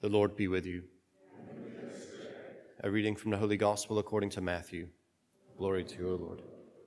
The Lord be with you. A reading from the Holy Gospel according to Matthew. Glory to you, O Lord.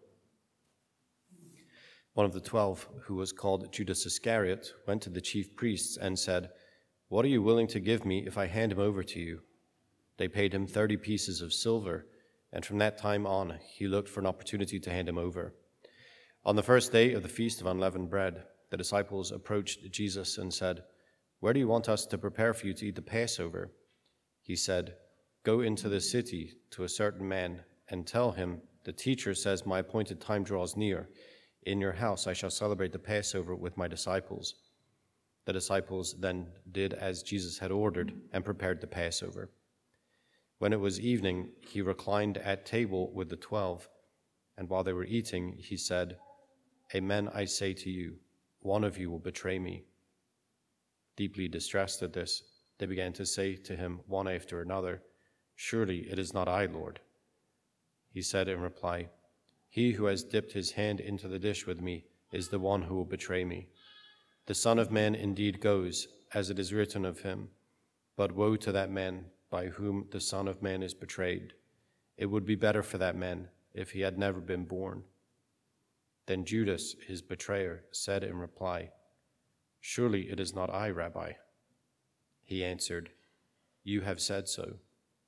One of the 12, who was called Judas Iscariot, went to the chief priests and said, "What are you willing to give me if I hand him over to you?" They paid him 30 pieces of silver, and from that time on he looked for an opportunity to hand him over. On the first day of the Feast of Unleavened Bread, the disciples approached Jesus and said, "Where do you want us to prepare for you to eat the Passover?" He said, "Go into the city to a certain man and tell him, 'The teacher says, my appointed time draws near. In your house I shall celebrate the Passover with my disciples.'" The disciples then did as Jesus had ordered and prepared the Passover. When it was evening, he reclined at table with the 12, and while they were eating, he said, "Amen, I say to you, one of you will betray me." Deeply distressed at this, they began to say to him one after another, "Surely it is not I, Lord." He said in reply, "He who has dipped his hand into the dish with me is the one who will betray me. The Son of Man indeed goes, as it is written of him, but woe to that man by whom the Son of Man is betrayed. It would be better for that man if he had never been born." Then Judas, his betrayer, said in reply, "Surely it is not I, Rabbi." He answered, "You have said so."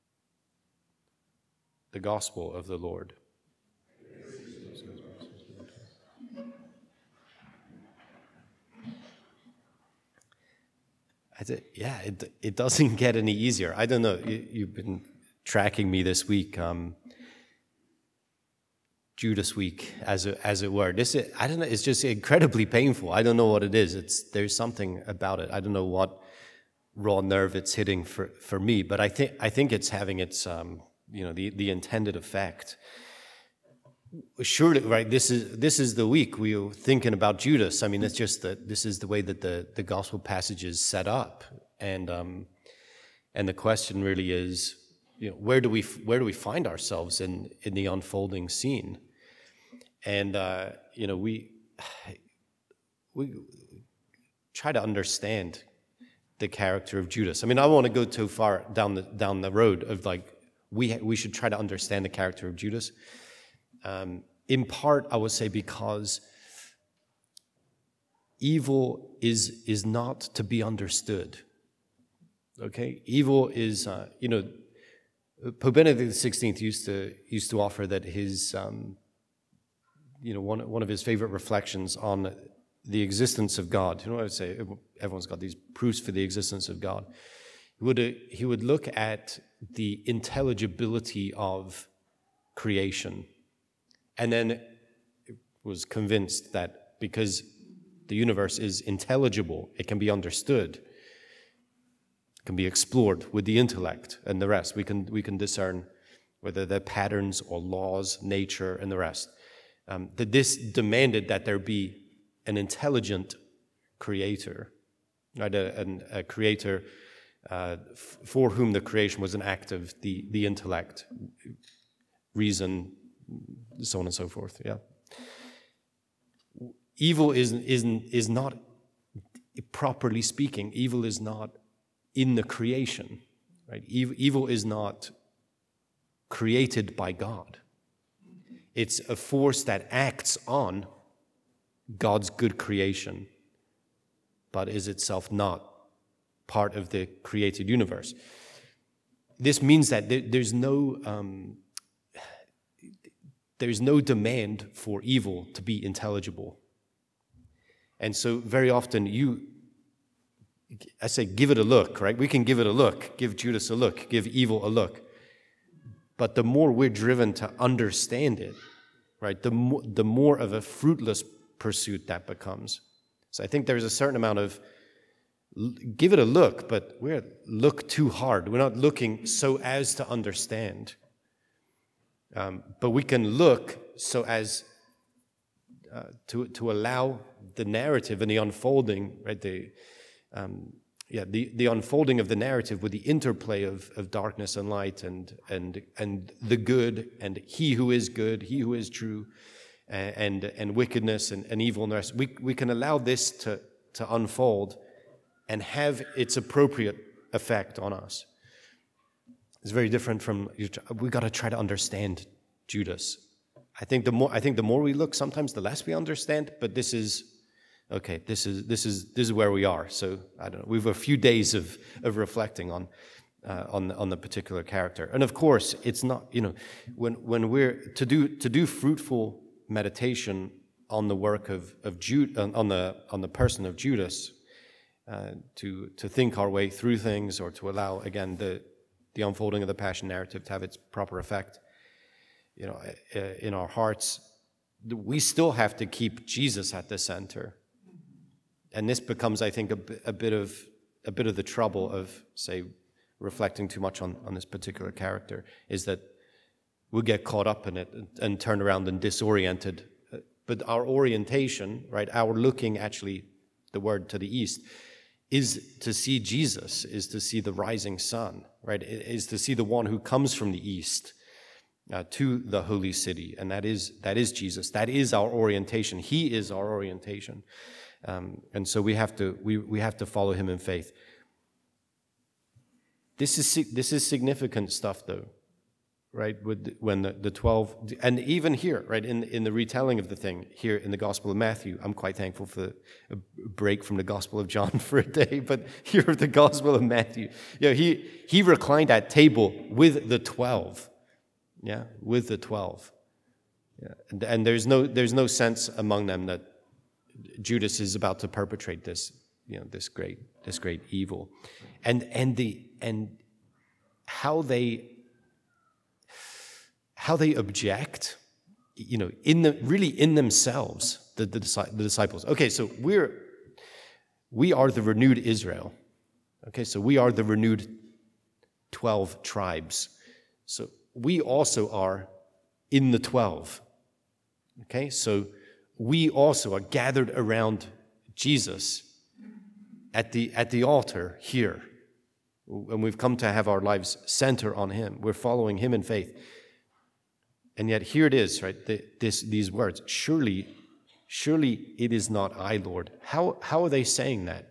The Gospel of the Lord. It doesn't get any easier. I don't know, you've been tracking me this week, Judas week, as it were. I don't know, it's just incredibly painful. I don't know what it is. There's something about it. I don't know what raw nerve it's hitting for me, but I think it's having its the intended effect. Surely, right? This is the week we were thinking about Judas. I mean, it's just that this is the way that the gospel passage is set up, and the question really is, where do we find ourselves in the unfolding scene? And we try to understand the character of Judas. I mean, I don't want to go too far down the road of we should try to understand the character of Judas. In part, I would say because evil is not to be understood. Okay, evil is Pope Benedict XVI used to offer that his one of his favorite reflections on the existence of God. I would say everyone's got these proofs for the existence of God. He would look at the intelligibility of creation, and then was convinced that because the universe is intelligible, it can be understood, it can be explored with the intellect and the rest. We can discern whether they're patterns or laws, nature, and the rest. That this demanded that there be an intelligent creator, right? A creator for whom the creation was an act of the intellect, reason, so on and so forth. Yeah. Evil is not, properly speaking, evil is not in the creation, right? Evil is not created by God. It's a force that acts on God's good creation, but is itself not part of the created universe. This means that there's no demand for evil to be intelligible. And so very often I say give it a look, right? We can give it a look, give Judas a look, give evil a look. But the more we're driven to understand it, right, the more of a fruitless pursuit that becomes. So I think there's a certain amount of give it a look, but we're look too hard. We're not looking so as to understand. But we can look so as to allow the narrative and the unfolding, right? The unfolding of the narrative with the interplay of darkness and light and the good and he who is good, he who is true, and wickedness and evil and the rest. We can allow this to unfold and have its appropriate effect on us. It's very different from, we got to try to understand Judas. I think the more we look, sometimes the less we understand, but this is where we are. So I don't know. We have a few days of reflecting on the particular character. And of course, it's not, when we're to do fruitful meditation on the work of Jude, on the person of Judas, to think our way through things, or to allow again the unfolding of the Passion narrative to have its proper effect, in our hearts, we still have to keep Jesus at the center. And this becomes, I think, a bit of the trouble of, say, reflecting too much on this particular character, is that we'll get caught up in it and turn around and disoriented. But our orientation, right, our looking, actually, the word to the east, is to see Jesus, is to see the rising sun, right, is to see the one who comes from the east to the holy city, and that is Jesus. That is our orientation. He is our orientation. And so we have to follow him in faith. This is significant stuff, though, right? When the 12, and even here, right, in the retelling of the thing here in the Gospel of Matthew, I'm quite thankful for a break from the Gospel of John for a day. But here, the Gospel of Matthew, he reclined at table with the 12, with the 12, and there's no sense among them that Judas is about to perpetrate this great evil, and how they object, in themselves, the disciples. Okay, so we are the renewed Israel. Okay, so we are the renewed 12 tribes. So we also are in the 12. Okay, so we also are gathered around Jesus at the altar here. And we've come to have our lives center on him. We're following him in faith. And yet here it is, right? These words, surely it is not I, Lord. How are they saying that?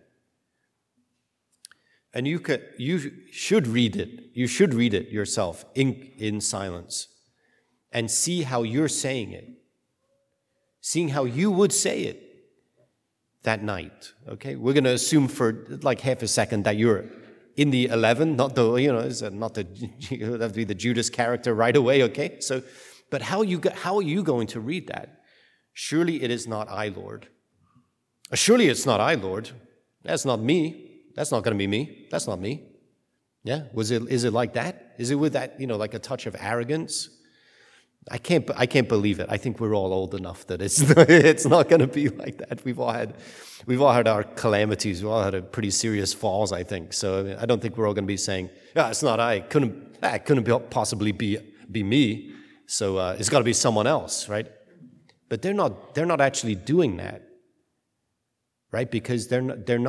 And you should read it. You should read it yourself in silence and see how you're saying it. Seeing how you would say it that night. Okay, we're going to assume for like half a second that you're in the 11, not the you have to be the Judas character right away. Okay, so, but how are you going to read that? Surely it is not I, Lord. Surely it's not I, Lord. That's not me. That's not going to be me. That's not me. Yeah, is it like that? Is it with that like a touch of arrogance? I can't believe it. I think we're all old enough that it's not going to be like that. We've all had our calamities. We've all had a pretty serious falls, I think. So I don't think we're all going to be saying, "Yeah, it's not I. It couldn't possibly be me. So it's got to be someone else, right?" But they're not actually doing that, right? Because they're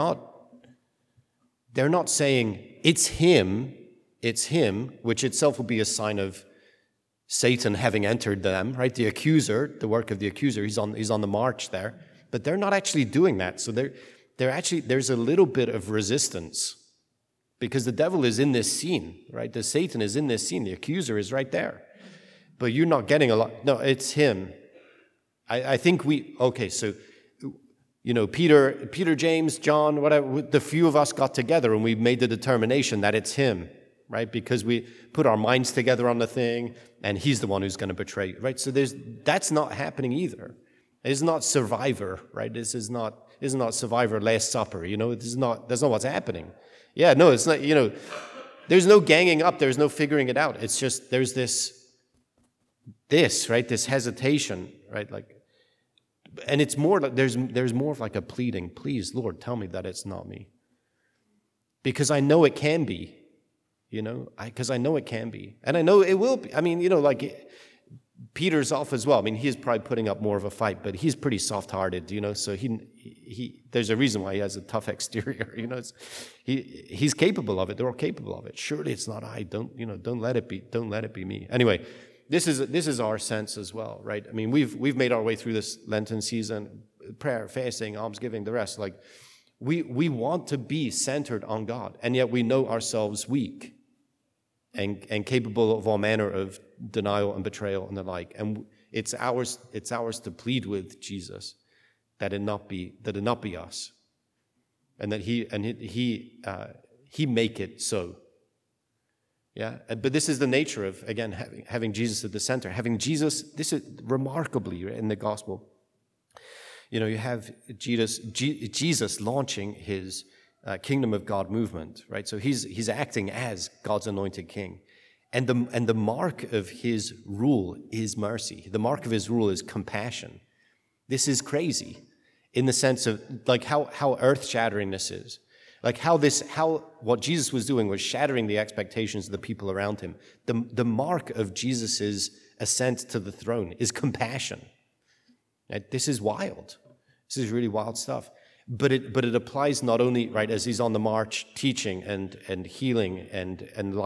not saying it's him, which itself will be a sign of Satan having entered them, right? The accuser, the work of the accuser, he's on the march there. But they're not actually doing that. So there's a little bit of resistance because the devil is in this scene, right? The Satan is in this scene. The accuser is right there. But you're not getting a lot. No, it's him. I think so Peter, James, John, whatever, the few of us got together and we made the determination that it's him. Right, because we put our minds together on the thing, and he's the one who's going to betray you. Right, so that's not happening either. It's not Survivor. Right, this is not Survivor Last Supper. That's not what's happening. Yeah, no, it's not. There's no ganging up. There's no figuring it out. It's just there's this right, this hesitation. Right, like, and it's more like there's more of like a pleading. Please, Lord, tell me that it's not me, because I know it can be. Because I know it can be. And I know it will be. I mean, Peter's off as well. I mean, he's probably putting up more of a fight, but he's pretty soft-hearted, so he there's a reason why he has a tough exterior, he's capable of it. They're all capable of it. Surely it's not I. Don't let it be me. Anyway, this is our sense as well, right? I mean, we've made our way through this Lenten season, prayer, fasting, almsgiving, the rest. Like, We want to be centered on God, and yet we know ourselves weak and capable of all manner of denial and betrayal and the like. And it's ours to plead with Jesus that it not be us, and that he make it so. Yeah, but this is the nature of, again, having Jesus at the center. Having Jesus, this is remarkably in the gospel. You have Jesus launching his kingdom of God movement, right? So he's acting as God's anointed king, and the mark of his rule is mercy. The mark of his rule is compassion. This is crazy, in the sense of like how earth-shattering this is. Like how what Jesus was doing was shattering the expectations of the people around him. The mark of Jesus's ascent to the throne is compassion. Right? This is wild. This is really wild stuff. But it applies not only, right, as he's on the march teaching and healing and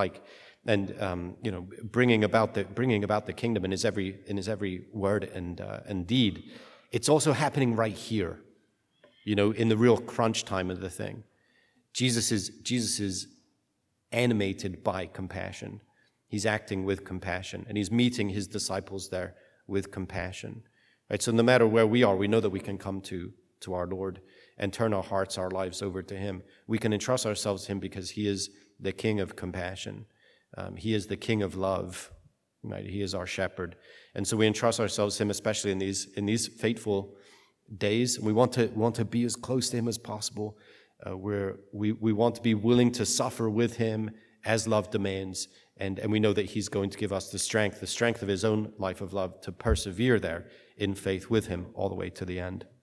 bringing about the kingdom in his every word and deed. It's also happening right here, in the real crunch time of the thing. Jesus is animated by compassion. He's acting with compassion, and he's meeting his disciples there with compassion. Right? So no matter where we are, we know that we can come to our Lord and turn our hearts, our lives over to him. We can entrust ourselves to him because he is the King of compassion. He is the King of love. Right? He is our shepherd. And so we entrust ourselves to him, especially in these fateful days. We want to be as close to him as possible. We want to be willing to suffer with him as love demands, and we know that he's going to give us the strength of his own life of love to persevere there in faith with him all the way to the end.